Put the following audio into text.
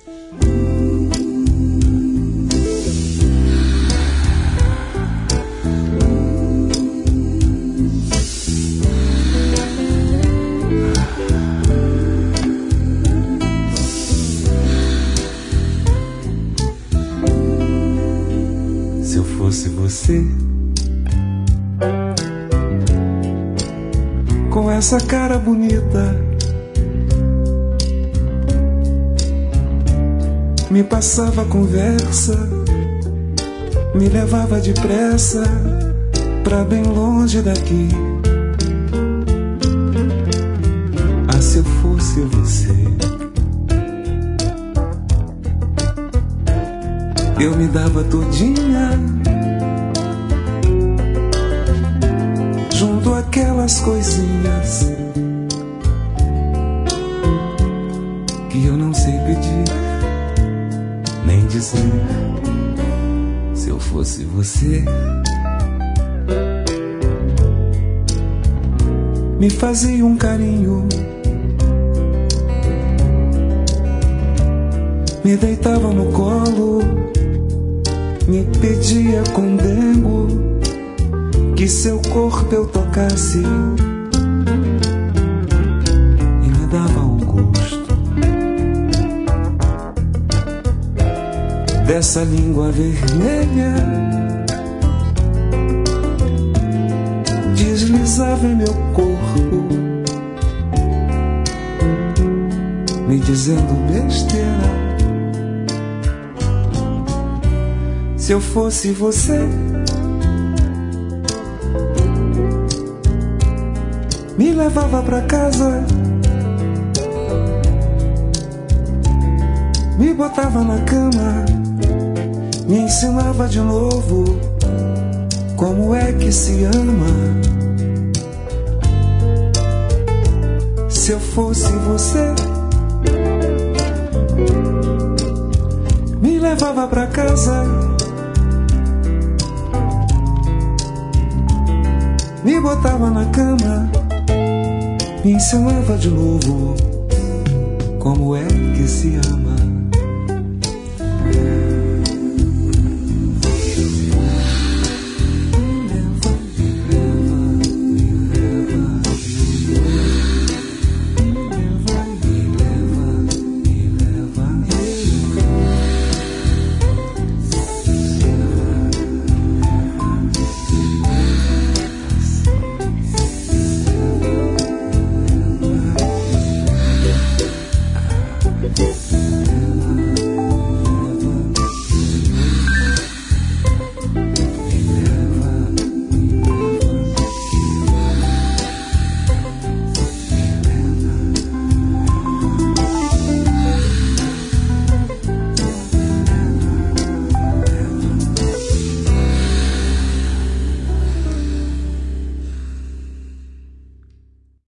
Se eu fosse você, com essa cara bonita, me passava conversa, me levava depressa pra bem longe daqui. Ah, se eu fosse você, eu me dava todinha junto àquelas coisinhas que eu não sei pedir nem dizer. Se eu fosse você, me fazia um carinho, me deitava no colo, me pedia com dengo que seu corpo eu tocasse e me dava o gosto dessa língua vermelha, deslizava em meu corpo, me dizendo besteira. Se eu fosse você, me levava pra casa, me botava na cama, me ensinava de novo como é que se ama. Se eu fosse você, me levava pra casa, me botava na cama, me ensinava de novo como é que se ama.